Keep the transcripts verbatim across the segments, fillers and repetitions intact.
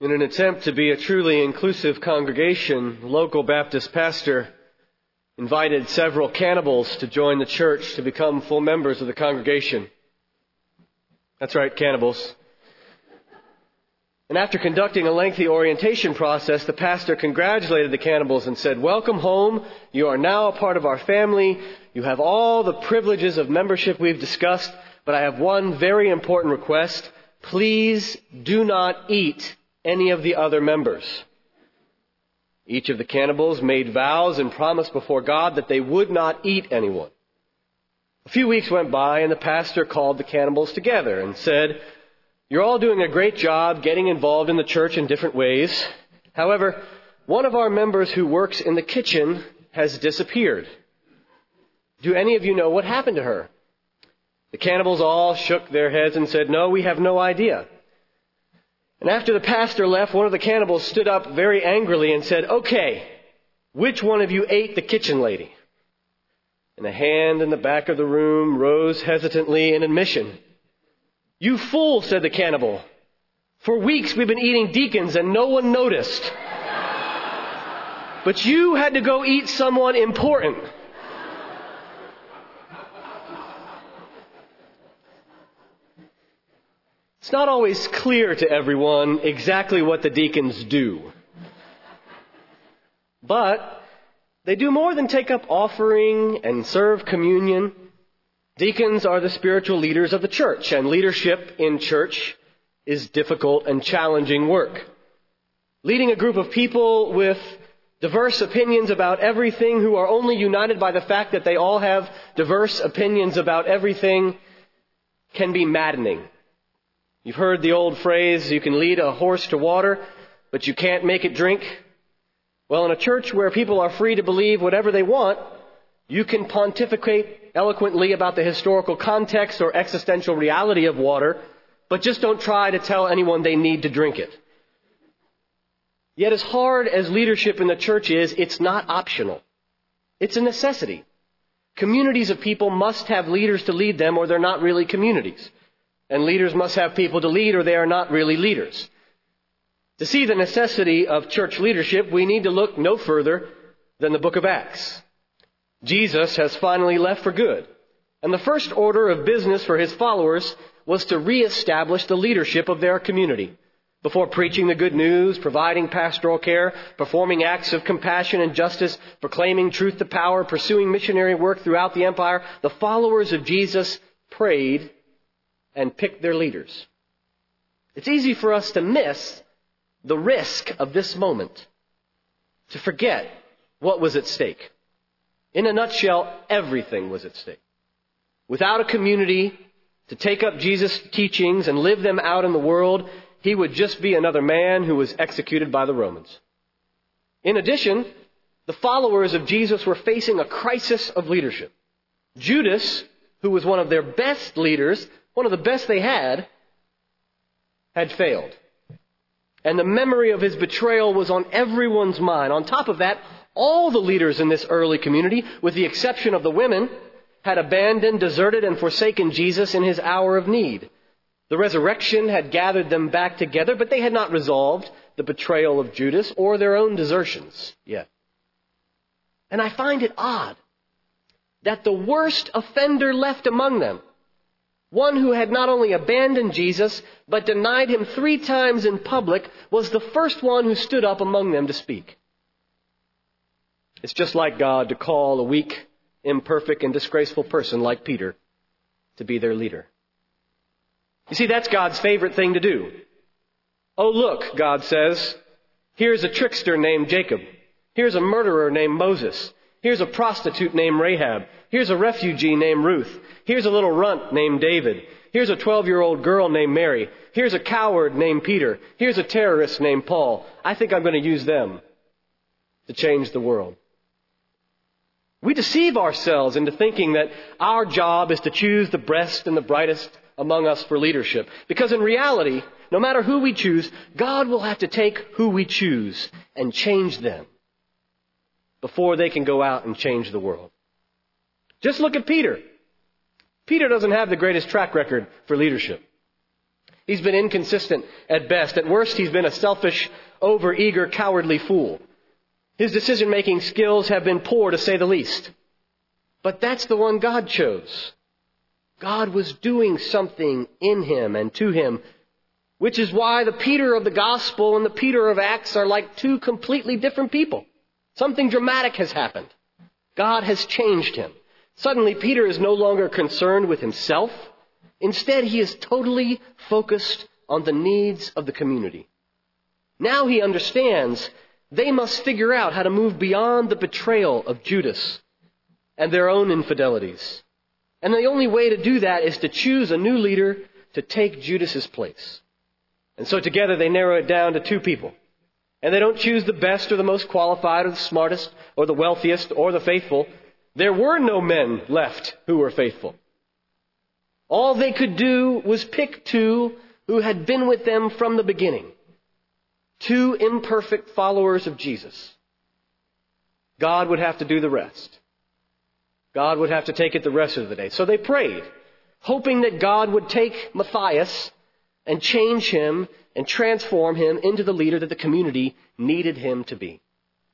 In an attempt to be a truly inclusive congregation, the local Baptist pastor invited several cannibals to join the church to become full members of the congregation. That's right, cannibals. And after conducting a lengthy orientation process, the pastor congratulated the cannibals and said, "Welcome home. You are now a part of our family. You have all the privileges of membership we've discussed, but I have one very important request. Please do not eat any of the other members." Each of the cannibals made vows and promised before God that they would not eat anyone. A few weeks went by and the pastor called the cannibals together and said, "You're all doing a great job getting involved in the church in different ways. However, one of our members who works in the kitchen has disappeared. Do any of you know what happened to her?" The cannibals all shook their heads and said, "No, we have no idea." And after the pastor left, one of the cannibals stood up very angrily and said, "Okay, which one of you ate the kitchen lady?" And a hand in the back of the room rose hesitantly in admission. "You fool," said the cannibal. "For weeks we've been eating deacons and no one noticed. But you had to go eat someone important." It's not always clear to everyone exactly what the deacons do. But they do more than take up offering and serve communion. Deacons are the spiritual leaders of the church, and leadership in church is difficult and challenging work. Leading a group of people with diverse opinions about everything who are only united by the fact that they all have diverse opinions about everything can be maddening. You've heard the old phrase, you can lead a horse to water, but you can't make it drink. Well, in a church where people are free to believe whatever they want, you can pontificate eloquently about the historical context or existential reality of water, but just don't try to tell anyone they need to drink it. Yet as hard as leadership in the church is, it's not optional. It's a necessity. Communities of people must have leaders to lead them, or they're not really communities. And leaders must have people to lead, or they are not really leaders. To see the necessity of church leadership, we need to look no further than the book of Acts. Jesus has finally left for good. And the first order of business for his followers was to reestablish the leadership of their community. Before preaching the good news, providing pastoral care, performing acts of compassion and justice, proclaiming truth to power, pursuing missionary work throughout the empire, the followers of Jesus prayed and picked their leaders. It's easy for us to miss the risk of this moment, to forget what was at stake. In a nutshell, everything was at stake. Without a community to take up Jesus' teachings and live them out in the world, he would just be another man who was executed by the Romans. In addition, the followers of Jesus were facing a crisis of leadership. Judas, who was one of their best leaders, one of the best they had, had failed. And the memory of his betrayal was on everyone's mind. On top of that, all the leaders in this early community, with the exception of the women, had abandoned, deserted, and forsaken Jesus in his hour of need. The resurrection had gathered them back together, but they had not resolved the betrayal of Judas or their own desertions yet. And I find it odd that the worst offender left among them, one who had not only abandoned Jesus, but denied him three times in public, was the first one who stood up among them to speak. It's just like God to call a weak, imperfect, and disgraceful person like Peter to be their leader. You see, that's God's favorite thing to do. "Oh, look," God says, "here's a trickster named Jacob. Here's a murderer named Moses. Here's a prostitute named Rahab. Here's a refugee named Ruth. Here's a little runt named David. Here's a twelve-year-old girl named Mary. Here's a coward named Peter. Here's a terrorist named Paul. I think I'm going to use them to change the world." We deceive ourselves into thinking that our job is to choose the best and the brightest among us for leadership. Because in reality, no matter who we choose, God will have to take who we choose and change them before they can go out and change the world. Just look at Peter. Peter doesn't have the greatest track record for leadership. He's been inconsistent at best. At worst, he's been a selfish, overeager, cowardly fool. His decision-making skills have been poor, to say the least. But that's the one God chose. God was doing something in him and to him, which is why the Peter of the Gospel and the Peter of Acts are like two completely different people. Something dramatic has happened. God has changed him. Suddenly, Peter is no longer concerned with himself. Instead, he is totally focused on the needs of the community. Now he understands they must figure out how to move beyond the betrayal of Judas and their own infidelities. And the only way to do that is to choose a new leader to take Judas's place. And so together they narrow it down to two people. And they don't choose the best or the most qualified or the smartest or the wealthiest or the faithful. There were no men left who were faithful. All they could do was pick two who had been with them from the beginning. Two imperfect followers of Jesus. God would have to do the rest. God would have to take it the rest of the day. So they prayed, hoping that God would take Matthias and change him and transform him into the leader that the community needed him to be.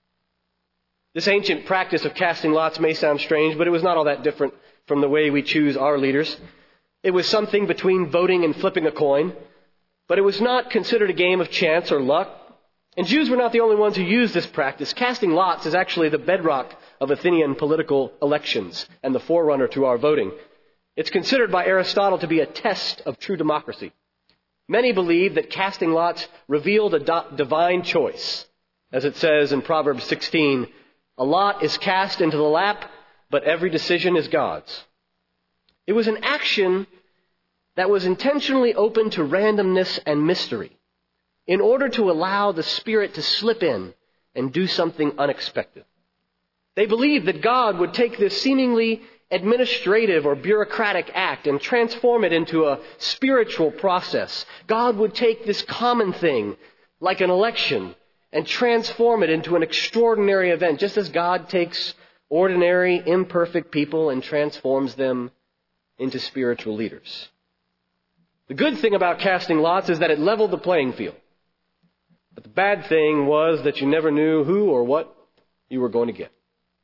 This ancient practice of casting lots may sound strange, but it was not all that different from the way we choose our leaders. It was something between voting and flipping a coin, but it was not considered a game of chance or luck. And Jews were not the only ones who used this practice. Casting lots is actually the bedrock of Athenian political elections and the forerunner to our voting. It's considered by Aristotle to be a test of true democracy. Many believe that casting lots revealed a do- divine choice. As it says in Proverbs sixteen, a lot is cast into the lap, but every decision is God's. It was an action that was intentionally open to randomness and mystery in order to allow the Spirit to slip in and do something unexpected. They believed that God would take this seemingly administrative or bureaucratic act and transform it into a spiritual process. God would take this common thing, like an election, and transform it into an extraordinary event, just as God takes ordinary, imperfect people and transforms them into spiritual leaders. The good thing about casting lots is that it leveled the playing field. But the bad thing was that you never knew who or what you were going to get.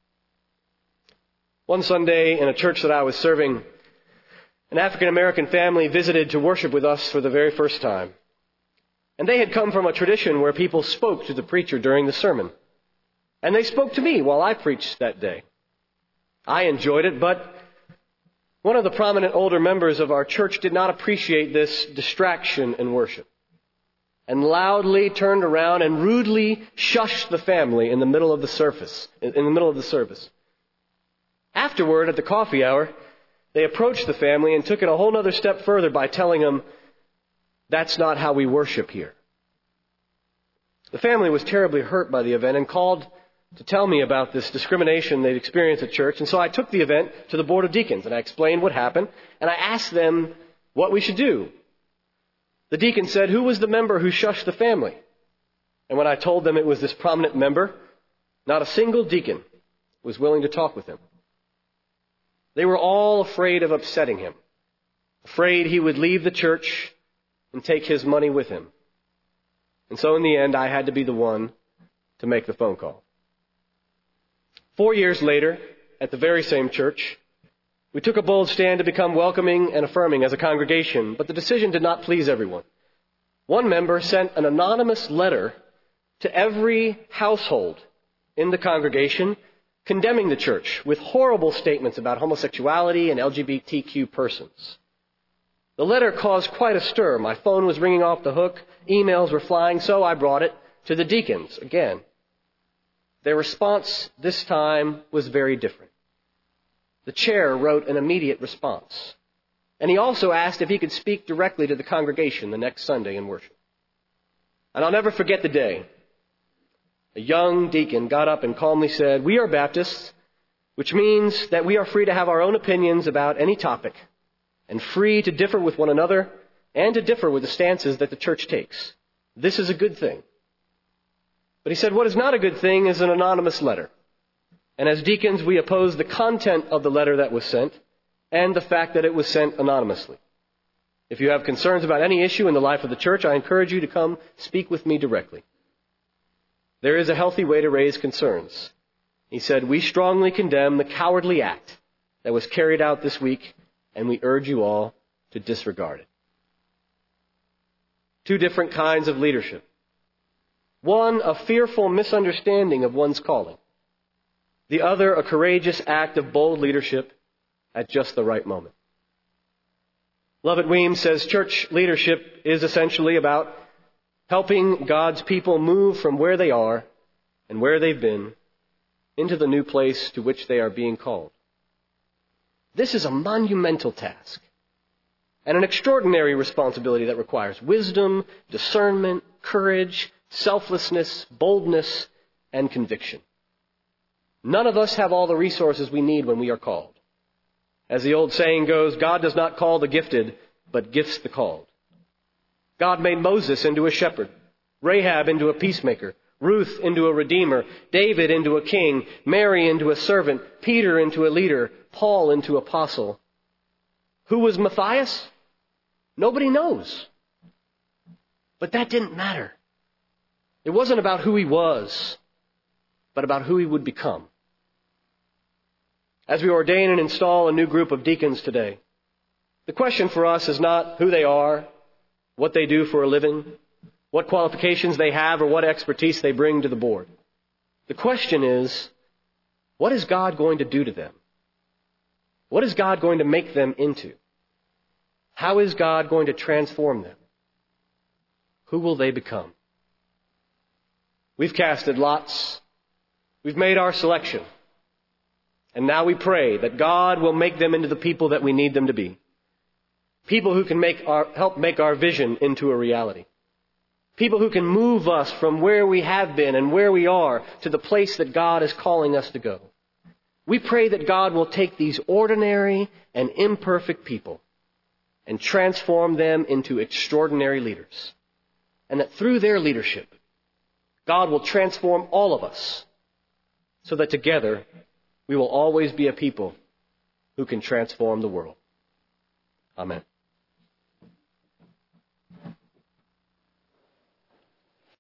One Sunday in a church that I was serving, an African-American family visited to worship with us for the very first time. And they had come from a tradition where people spoke to the preacher during the sermon. And they spoke to me while I preached that day. I enjoyed it, but one of the prominent older members of our church did not appreciate this distraction in worship, and loudly turned around and rudely shushed the family in the middle of the service. In the middle of the service. Afterward, at the coffee hour, they approached the family and took it a whole other step further by telling them, "That's not how we worship here." The family was terribly hurt by the event and called to tell me about this discrimination they'd experienced at church. And so I took the event to the Board of Deacons and I explained what happened and I asked them what we should do. The deacon said, "Who was the member who shushed the family?" And when I told them it was this prominent member, not a single deacon was willing to talk with him. They were all afraid of upsetting him, afraid he would leave the church and take his money with him. And so in the end, I had to be the one to make the phone call. Four years later, at the very same church, we took a bold stand to become welcoming and affirming as a congregation, but the decision did not please everyone. One member sent an anonymous letter to every household in the congregation condemning the church with horrible statements about homosexuality and L G B T Q persons. The letter caused quite a stir. My phone was ringing off the hook. Emails were flying, so I brought it to the deacons again. Their response this time was very different. The chair wrote an immediate response. And he also asked if he could speak directly to the congregation the next Sunday in worship. And I'll never forget the day. A young deacon got up and calmly said, "We are Baptists, which means that we are free to have our own opinions about any topic and free to differ with one another and to differ with the stances that the church takes. This is a good thing." But he said, what is not a good thing is an anonymous letter. And as deacons, we oppose the content of the letter that was sent and the fact that it was sent anonymously. If you have concerns about any issue in the life of the church, I encourage you to come speak with me directly. There is a healthy way to raise concerns. He said, we strongly condemn the cowardly act that was carried out this week, and we urge you all to disregard it. Two different kinds of leadership. One, a fearful misunderstanding of one's calling. The other, a courageous act of bold leadership at just the right moment. Lovett Weems says church leadership is essentially about helping God's people move from where they are and where they've been into the new place to which they are being called. This is a monumental task and an extraordinary responsibility that requires wisdom, discernment, courage, selflessness, boldness, and conviction. None of us have all the resources we need when we are called. As the old saying goes, God does not call the gifted, but gifts the called. God made Moses into a shepherd, Rahab into a peacemaker, Ruth into a redeemer, David into a king, Mary into a servant, Peter into a leader, Paul into apostle. Who was Matthias? Nobody knows. But that didn't matter. It wasn't about who he was, but about who he would become. As we ordain and install a new group of deacons today, the question for us is not who they are, what they do for a living, what qualifications they have, or what expertise they bring to the board. The question is, what is God going to do to them? What is God going to make them into? How is God going to transform them? Who will they become? We've casted lots. We've made our selection. And now we pray that God will make them into the people that we need them to be. People who can make our, help make our vision into a reality. People who can move us from where we have been and where we are to the place that God is calling us to go. We pray that God will take these ordinary and imperfect people and transform them into extraordinary leaders. And that through their leadership, God will transform all of us so that together we will always be a people who can transform the world. Amen.